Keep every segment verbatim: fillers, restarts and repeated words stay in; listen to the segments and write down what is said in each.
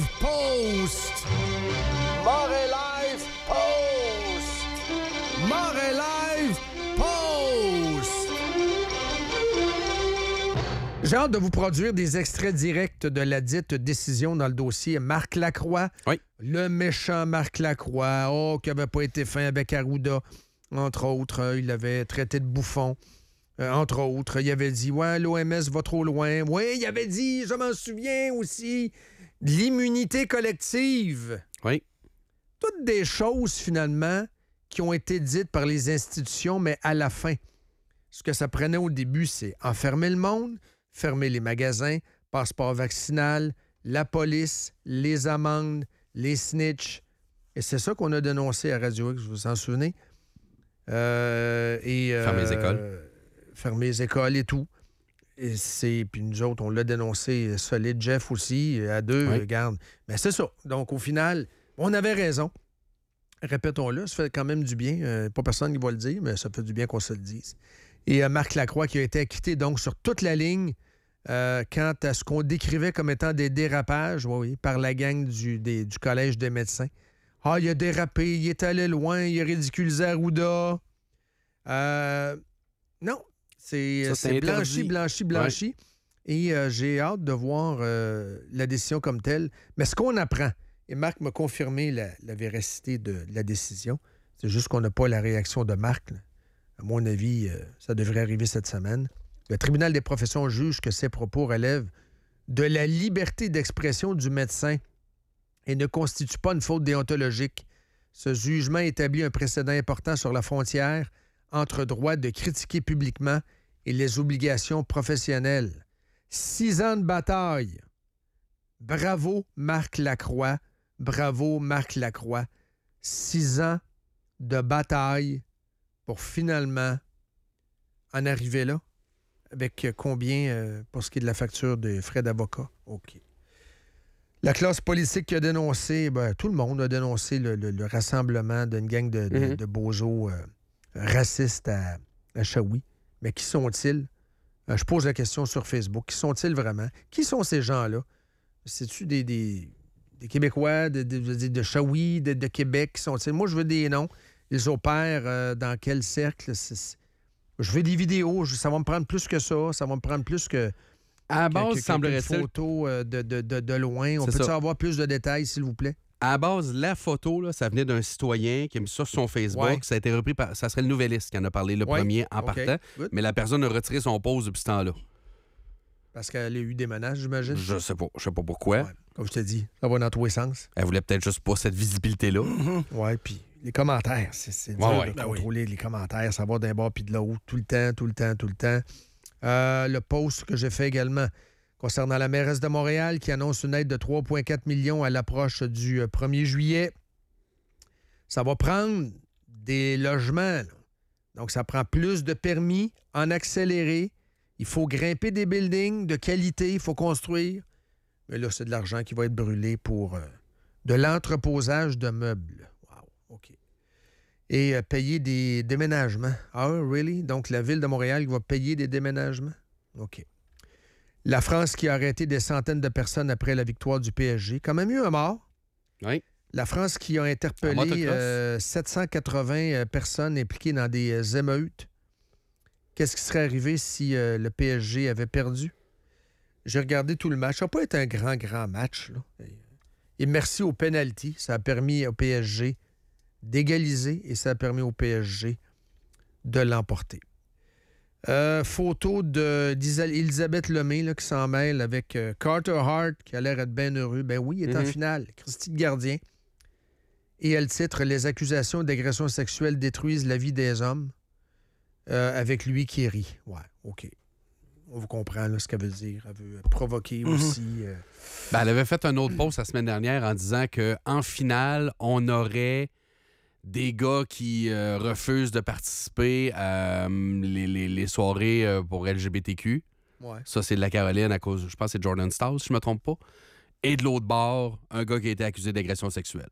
Post! Moret Live Post! Moret Live Post! J'ai hâte de vous produire des extraits directs de la dite décision dans le dossier Marc Lacroix. Oui. Le méchant Marc Lacroix, oh, qui n'avait pas été fin avec Arruda, entre autres. Euh, il l'avait traité de bouffon, euh, entre autres. Il avait dit, ouais, l'O M S va trop loin. Oui, il avait dit, je m'en souviens aussi, l'immunité collective. Oui. Toutes des choses, finalement, qui ont été dites par les institutions, mais à la fin. Ce que ça prenait au début, c'est enfermer le monde, fermer les magasins, passeport vaccinal, la police, les amendes, les snitchs. Et c'est ça qu'on a dénoncé à Radio X, vous vous en souvenez? Euh, et, euh, fermer les écoles. Fermer les écoles et tout. Et c'est, puis nous autres, on l'a dénoncé solide. Jeff aussi, à deux, oui. regarde. Mais c'est ça. Donc, au final, on avait raison. Répétons-le, ça fait quand même du bien. Euh, pas personne qui va le dire, mais ça fait du bien qu'on se le dise. Et euh, Marc Lacroix qui a été acquitté donc sur toute la ligne euh, quant à ce qu'on décrivait comme étant des dérapages, oui, oui, par la gang du, des, du Collège des médecins. Ah, il a dérapé, il est allé loin, il a ridiculisé Arruda. Euh, non, c'est, Ça, c'est c'est blanchi, interdit. blanchi, blanchi. Ouais. Et euh, j'ai hâte de voir euh, la décision comme telle. Mais ce qu'on apprend, et Marc m'a confirmé la, la véracité de, de la décision, c'est juste qu'on n'a pas la réaction de Marc, là. À mon avis, euh, ça devrait arriver cette semaine. Le tribunal des professions juge que ces propos relèvent de la liberté d'expression du médecin et ne constituent pas une faute déontologique. Ce jugement établit un précédent important sur la frontière entre droit de critiquer publiquement et les obligations professionnelles. Six ans de bataille. Bravo, Marc Lacroix. Bravo, Marc Lacroix. Six ans de bataille pour finalement en arriver là. Avec combien euh, pour ce qui est de la facture des frais d'avocat? OK. La classe politique qui a dénoncé, ben, tout le monde a dénoncé le, le, le rassemblement d'une gang de, de, mm-hmm. de bozos euh, racistes à, à Shawi. Mais qui sont-ils? Euh, je pose la question sur Facebook. Qui sont-ils vraiment? Qui sont ces gens-là? C'est-tu des, des, des Québécois de, de, de, de Shawi, de, de Québec? Qui sont-ils? Moi, je veux des noms. Ils opèrent euh, dans quel cercle? C'est, c'est... Je veux des vidéos. Ça va me prendre plus que ça. Ça va me prendre plus que... À la base, que, que, semblerait-il... Une photo euh, de, de, de, de loin. On peut-tu avoir plus de détails, s'il vous plaît? À la base, la photo, là, ça venait d'un citoyen qui a mis ça sur son Facebook. Ouais. Ça a été repris par... Ça serait le Nouvelliste qui en a parlé le ouais. premier en okay. partant. Good. Mais la personne a retiré son pause depuis ce temps-là. Parce qu'elle a eu des menaces, j'imagine? Je sais pas. Je sais pas pourquoi. Ouais. Comme je te dis, ça va dans tous les sens. Elle voulait peut-être juste pas cette visibilité-là. Mm-hmm. Oui, puis les commentaires, c'est, c'est dur ouais, ouais. de contrôler oui. les commentaires. Ça va d'un bord puis de l'autre, tout le temps, tout le temps, tout le temps. Euh, le post que j'ai fait également concernant la mairesse de Montréal qui annonce une aide de trois virgule quatre millions à l'approche du premier juillet. Ça va prendre des logements. Là. Donc, ça prend plus de permis en accéléré. Il faut grimper des buildings de qualité. Il faut construire. Mais là, c'est de l'argent qui va être brûlé pour euh, de l'entreposage de meubles. Wow, OK. Et euh, payer des déménagements. Ah, really? Donc, la Ville de Montréal va payer des déménagements? OK. La France qui a arrêté des centaines de personnes après la victoire du P S G. Quand même eu un mort. Oui. La France qui a interpellé euh, sept cent quatre-vingts personnes impliquées dans des euh, émeutes. Qu'est-ce qui serait arrivé si euh, le P S G avait perdu? J'ai regardé tout le match. Ça n'a pas été un grand, grand match. Là. Et merci au penalty. Ça a permis au P S G d'égaliser et ça a permis au P S G de l'emporter. Euh, photo de, d'Elisabeth Lemay là, qui s'en mêle avec euh, Carter Hart qui a l'air d'être bien heureux. Ben oui, il est mm-hmm. en finale. Christy de Gardien. Et elle titre « Les accusations d'agression sexuelle détruisent la vie des hommes euh, » avec lui qui rit. Ouais, OK. On vous comprend là, ce qu'elle veut dire. Elle veut provoquer mm-hmm. aussi. Euh... Ben, elle avait fait un autre post la semaine dernière en disant qu'en finale, on aurait des gars qui euh, refusent de participer à euh, les, les, les soirées euh, pour L G B T Q. Ouais. Ça, c'est de la Caroline à cause, je pense que c'est Jordan Stause, si je ne me trompe pas. Et de l'autre bord, un gars qui a été accusé d'agression sexuelle.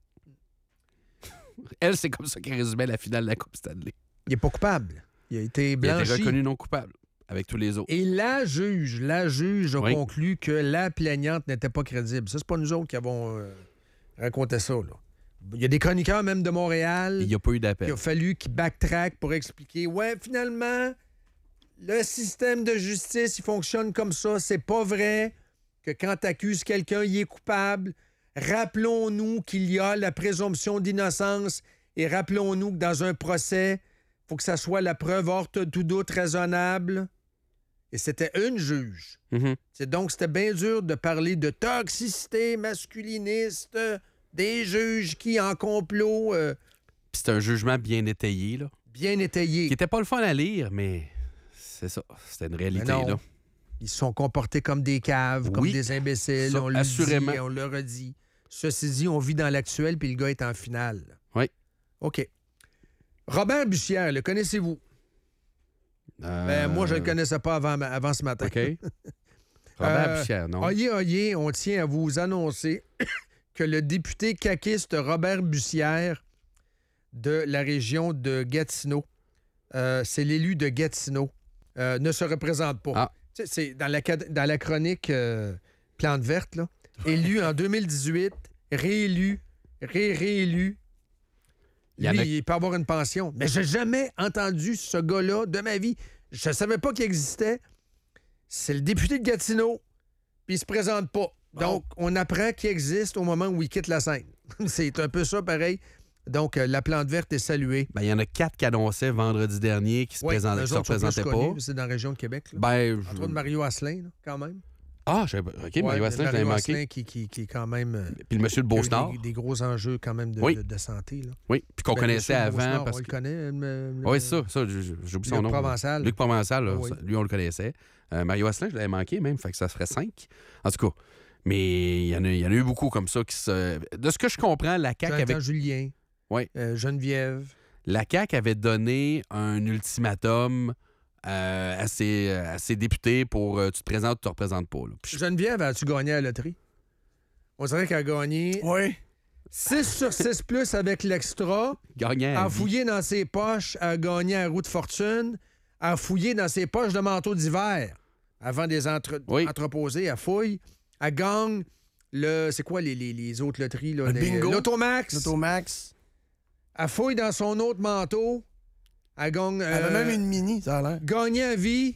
Elle, c'est comme ça qu'elle résumait la finale de la Coupe Stanley. Il n'est pas coupable. Il a été blanchi. Il a été reconnu non coupable. avec tous les autres. Et la juge, la juge a Oui. conclu que la plaignante n'était pas crédible. Ça, c'est pas nous autres qui avons euh, raconté ça, là. Il y a des chroniqueurs même de Montréal Il n'y a pas eu d'appel. qui a fallu qu'ils backtrack pour expliquer, ouais, finalement, le système de justice, il fonctionne comme ça. C'est pas vrai que quand tu accuses quelqu'un, il est coupable. Rappelons-nous qu'il y a la présomption d'innocence et rappelons-nous que dans un procès, il faut que ça soit la preuve hors de tout doute raisonnable. Et c'était une juge. Mhm. C'est donc, c'était bien dur de parler de toxicité masculiniste, des juges qui, en complot, euh, Puis c'est un jugement bien étayé, là. bien étayé. Qui était pas le fun à lire, mais c'est ça. C'était une réalité, Mais non. là. Ils se sont comportés comme des caves, comme Oui. des imbéciles. Ça, on le assurément. dit, on le redit. Ceci dit, on vit dans l'actuel, puis le gars est en finale. Oui. OK. Robert Bussière, le connaissez-vous? Euh, Ben, moi, je ne le connaissais pas avant, avant ce matin. OK. Robert Euh, Bussière, non? Oyez, oyez, on tient à vous annoncer que le député caquiste Robert Bussière de la région de Gatineau, euh, c'est l'élu de Gatineau, euh, ne se représente pas. Ah. Tu sais, c'est dans la, cad- dans la chronique euh, Plante verte, là, élu en deux mille dix-huit, réélu, ré-réélu. Il y en Lui, a- il peut avoir une pension. Mais j'ai jamais entendu ce gars-là de ma vie. Je ne savais pas qu'il existait. C'est le député de Gatineau, puis il se présente pas. Donc, on apprend qu'il existe au moment où il quitte la scène. C'est un peu ça, pareil. Donc, euh, la plante verte est saluée. Ben, il y en a quatre qui annonçaient vendredi dernier qui se Oui, présentent- eux qui se autres sont plus représentaient connus, pas. c'est dans la région de Québec. Là. Ben, je- Entre autres, Mario Asselin, là, quand même. Ah, je... OK, Ouais, Mario Asselin, je l'avais Mario manqué. Asselin qui, qui, qui est quand même... euh, Puis le monsieur de qui a eu Beaucenard. Des, des gros enjeux quand même de, Oui. de, de santé. Là. Oui, puis qu'on Ben, connaissait monsieur de avant. Beaucenard, Parce on le que... connaît. euh, le- Oui, c'est ça, ça, j'ai j'ai oublié son Luc nom. Provençal. Luc Provençal, là, Oui. ça, lui, on le connaissait. Euh, Mario Asselin, je l'avais manqué même, fait que ça ferait cinq. En tout cas, mais il y en a, il y en a eu beaucoup comme ça qui se... De ce que je comprends, la C A Q Jonathan avait... Julien. Oui. euh, Geneviève. La C A Q avait donné un ultimatum euh, à, ses, à ses députés pour euh, tu te présentes ou tu te représentes pas. Là. Puis je- Geneviève, as-tu gagné à la loterie? On dirait qu'elle a gagné Oui. six sur six plus avec l'extra. gagnais à A vie. fouillé dans ses poches, a gagné à roue de fortune. A fouillé dans ses poches de manteau d'hiver avant des entre... Oui. entreposés. A fouille. A gagne le... C'est quoi les, les, les autres loteries? Là? Le Les- bingo. L'Automax. L'Automax. A fouille dans son autre manteau. A gagne... Elle avait euh, même une mini, ça a l'air. gagné à vie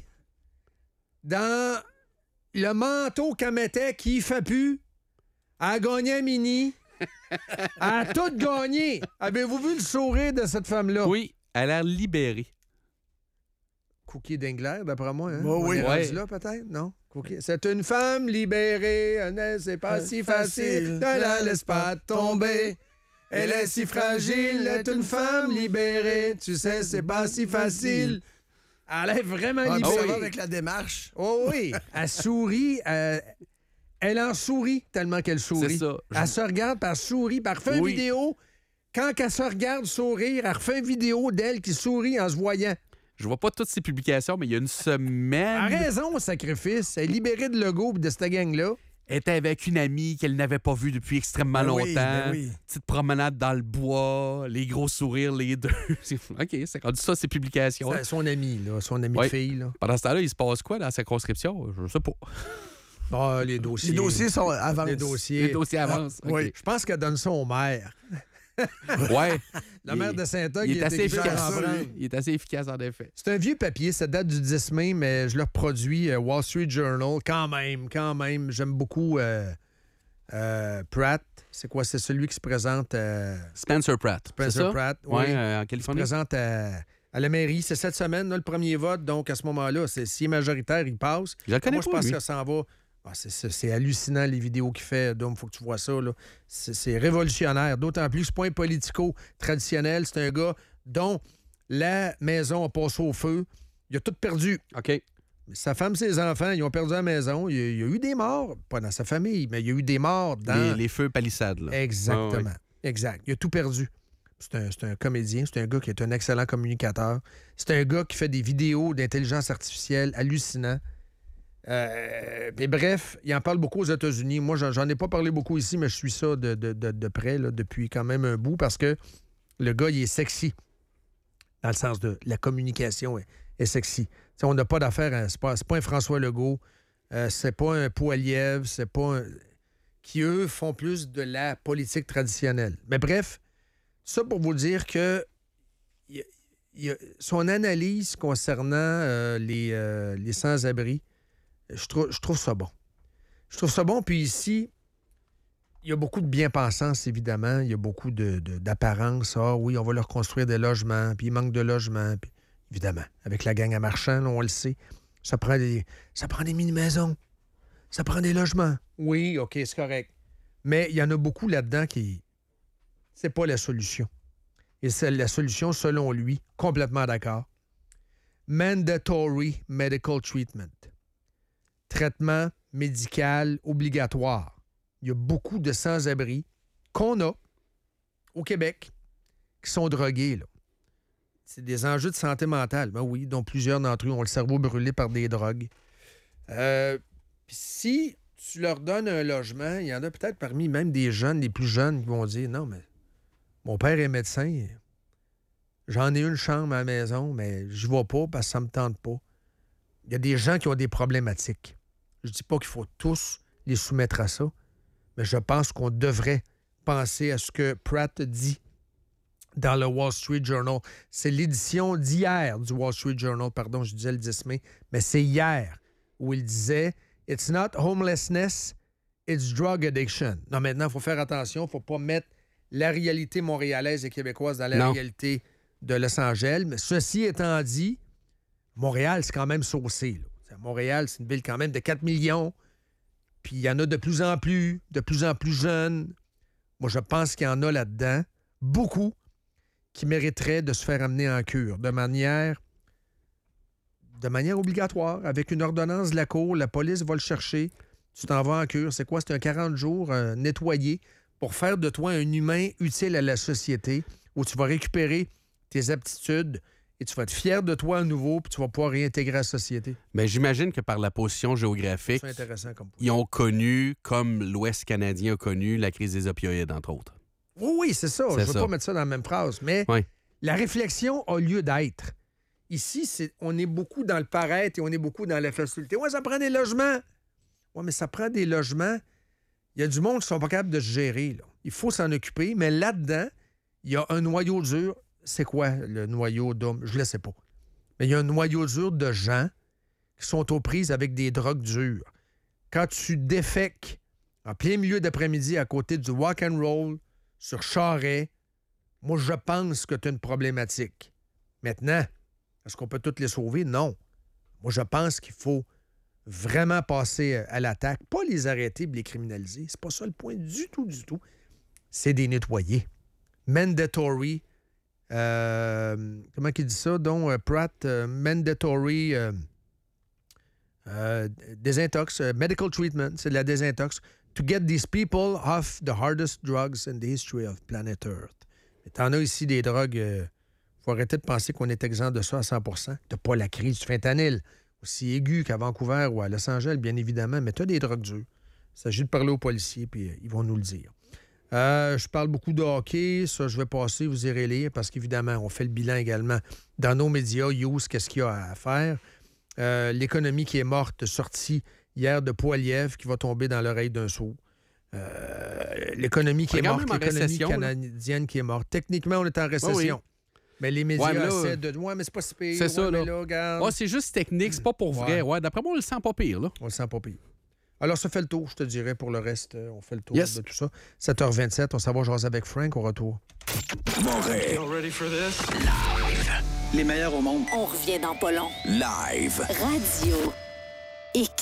dans le manteau qu'elle mettait qui fait plus. Elle a gagné à mini. Elle a tout gagné. Avez-vous vu le sourire de cette femme-là? Oui, elle a l'air libérée. Cookie Dingler, d'après moi. Hein? Bah On oui. est rendu Ouais. là, peut-être? Non? Cookie. C'est une femme libérée. Elle, c'est pas Euh, si facile. Ne la laisse pas tomber. Elle est si fragile. Elle est une femme libérée. Tu sais, c'est pas si facile. Elle est vraiment Ah, puis ça va libérée. avec la démarche. Oh oui, elle sourit. euh, elle en sourit tellement qu'elle sourit. C'est ça. Je- Elle se regarde, puis elle sourit, puis elle refait Oui. une vidéo. Quand elle se regarde sourire, elle refait une vidéo d'elle qui sourit en se voyant. Je vois pas toutes ses publications, mais il y a une semaine, Elle a raison, sacrifice. Elle est libérée de Legault et de cette gang-là. elle était avec une amie qu'elle n'avait pas vue depuis extrêmement Ben longtemps. oui, ben oui. Petite promenade dans le bois, les gros sourires, les deux. C'est- OK, c'est rendu ça, ses publications. C'est son ami, là, son ami Ouais. de fille. Là. Pendant ce temps-là, il se passe quoi dans la circonscription? Je sais pas. Ah, les dossiers. Les dossiers sont avant. Les dossiers. Les dossiers avancent. OK. oui. Je pense qu'elle donne ça au maire. Ouais. La Il- maire de Saint-Eugue, Il est assez occupé efficace. d'en prendre. Il est assez efficace, en effet. C'est un vieux papier, ça date du dix mai, mais je le reproduis, euh, Wall Street Journal. Quand même, quand même, j'aime beaucoup euh, euh, Pratt. C'est quoi? C'est celui qui se présente euh, Spencer Pratt. Spencer c'est ça? Pratt, Ouais, oui. euh, en se Californie. présente à, à la mairie. C'est cette semaine, là, le premier vote. Donc, à ce moment-là, c'est, s'il est majoritaire, il passe. Je le connais Moi, je pas, pense lui. que ça s'en va. Ah, c'est, c'est- c'est hallucinant, les vidéos qu'il fait. Donc, il faut que tu vois ça. Là. C'est, c'est révolutionnaire. D'autant plus, c'est pas un politico traditionnel. C'est un gars dont la maison a passé au feu. Il a tout perdu. OK. Sa femme, ses enfants, ils ont perdu la maison. Il y a, il y a eu des morts, pas dans sa famille, mais il y a eu des morts dans... Les, les feux palissades, là. Exactement. Ah, ouais. Exact. Il a tout perdu. C'est un, c'est un comédien, c'est un gars qui est un excellent communicateur. C'est un gars qui fait des vidéos d'intelligence artificielle hallucinants. Euh, mais bref, il en parle beaucoup aux États-Unis. Moi, j'en, j'en ai pas parlé beaucoup ici, mais je suis ça de, de, de, de près là, depuis quand même un bout parce que le gars, il est sexy. Dans le sens de la communication est, est sexy. T'sais, on n'a pas d'affaire, à, c'est, pas, c'est pas un François Legault, euh, c'est pas un Poilievre, c'est pas un... qui, eux, font plus de la politique traditionnelle. Mais bref, ça pour vous dire que y a, y a, son analyse concernant euh, les, euh, les sans-abri, je, trou- je trouve ça bon. Je trouve ça bon, puis ici, il y a beaucoup de bien-pensance, évidemment. Il y a beaucoup de, de, d'apparence. Ah oui, on va leur construire des logements, puis il manque de logements, puis évidemment, avec la gang à Marchand, là, on le sait, ça prend des, ça prend des mini-maisons, ça prend des logements. Oui, OK, c'est correct. Mais il y en a beaucoup là-dedans qui... C'est pas la solution. Et c'est la solution, selon lui, complètement d'accord. Mandatory medical treatment. Traitement médical obligatoire. Il y a beaucoup de sans-abri qu'on a au Québec qui sont drogués, là. C'est des enjeux de santé mentale. Ben oui, dont plusieurs d'entre eux ont le cerveau brûlé par des drogues. Euh, Puis si tu leur donnes un logement, il y en a peut-être parmi même des jeunes, les plus jeunes, qui vont dire « Non, mais mon père est médecin. J'en ai une chambre à la maison, mais je vais pas parce que ça me tente pas. » Il y a des gens qui ont des problématiques. Je dis pas qu'il faut tous les soumettre à ça, mais je pense qu'on devrait penser à ce que Pratt dit dans le Wall Street Journal. C'est l'édition d'hier du Wall Street Journal, pardon, je disais le dix mai, mais c'est hier où il disait « It's not homelessness, it's drug addiction ». Non, maintenant, il faut faire attention, il ne faut pas mettre la réalité montréalaise et québécoise dans la Non. réalité de Los Angeles. Mais ceci étant dit, Montréal, c'est quand même saucé, là. Montréal, c'est une ville quand même de quatre millions, puis il y en a de plus en plus, de plus en plus jeunes. Moi, je pense qu'il y en a là-dedans, beaucoup, qui mériteraient de se faire amener en cure de manière, de manière obligatoire, avec une ordonnance de la cour. La police va le chercher. Tu t'en vas en cure. C'est quoi? C'est un quarante jours euh, nettoyé pour faire de toi un humain utile à la société où tu vas récupérer tes aptitudes et tu vas être fier de toi à nouveau puis tu vas pouvoir réintégrer la société. Mais j'imagine que par la position géographique, C'est intéressant comme point. ils ont connu, comme l'Ouest canadien a connu, la crise des opioïdes, entre autres. Oui, oui, c'est ça. C'est Je ne veux ça. pas mettre ça dans la même phrase, mais Oui. la réflexion a lieu d'être. Ici, c'est, on est beaucoup dans le paraître et on est beaucoup dans la facilité. Ouais, ça prend des logements. Oui, mais ça prend des logements. Il y a du monde qui ne sont pas capables de se gérer, là. Il faut s'en occuper, mais là-dedans, il y a un noyau dur. C'est quoi le noyau d'homme? Je ne le sais pas. Mais il y a un noyau dur de gens qui sont aux prises avec des drogues dures. Quand tu défèques en plein milieu d'après-midi à côté du walk and roll sur Charest, moi, je pense que tu as une problématique. Maintenant, est-ce qu'on peut toutes les sauver? Non. Moi, je pense qu'il faut vraiment passer à l'attaque, pas les arrêter et les criminaliser. C'est pas ça le point du tout, du tout. C'est des nettoyer. Mandatory. Euh, comment il dit ça? Donc, euh, Pratt, euh, mandatory euh, euh, désintox, euh, medical treatment, c'est de la désintox. To get these people off the hardest drugs in the history of planet Earth. Mais t'en as ici des drogues. Il euh, faut arrêter de penser qu'on est exempt de ça à cent pour cent. T'as pas la crise du fentanyl, aussi aiguë qu'à Vancouver ou à Los Angeles, bien évidemment, mais t'as des drogues dures. Il s'agit de parler aux policiers, puis euh, ils vont nous le dire. Euh, je parle beaucoup de hockey. Ça, je vais passer, vous irez lire, parce qu'évidemment, on fait le bilan également dans nos médias. Hughes, qu'est-ce qu'il y a à faire? Euh, l'économie qui est morte, sortie hier de Poilievre, qui va tomber dans l'oreille d'un sourd. Euh, l'économie qui On est, est quand morte, même en l'économie récession, là. canadienne qui est morte. Techniquement, on est en récession. Oui, oui. Mais les médias Ouais, mais là, essaient de... Ouais, mais c'est pas si pire. c'est Ouais, ça, mais là. là, regarde. Ah, c'est juste technique, c'est pas pour vrai. Ouais. Ouais, d'après moi, on le sent pas pire, là. On le sent pas pire. Alors, ça fait le tour, je te dirais, pour le reste. euh, On fait le tour Yes. de tout ça. sept heures vingt-sept, on s'en va jaser avec Frank au retour. Montréal. Y'all ready for this? Live. Les meilleurs au monde. On revient dans pas long. Live. Radio X.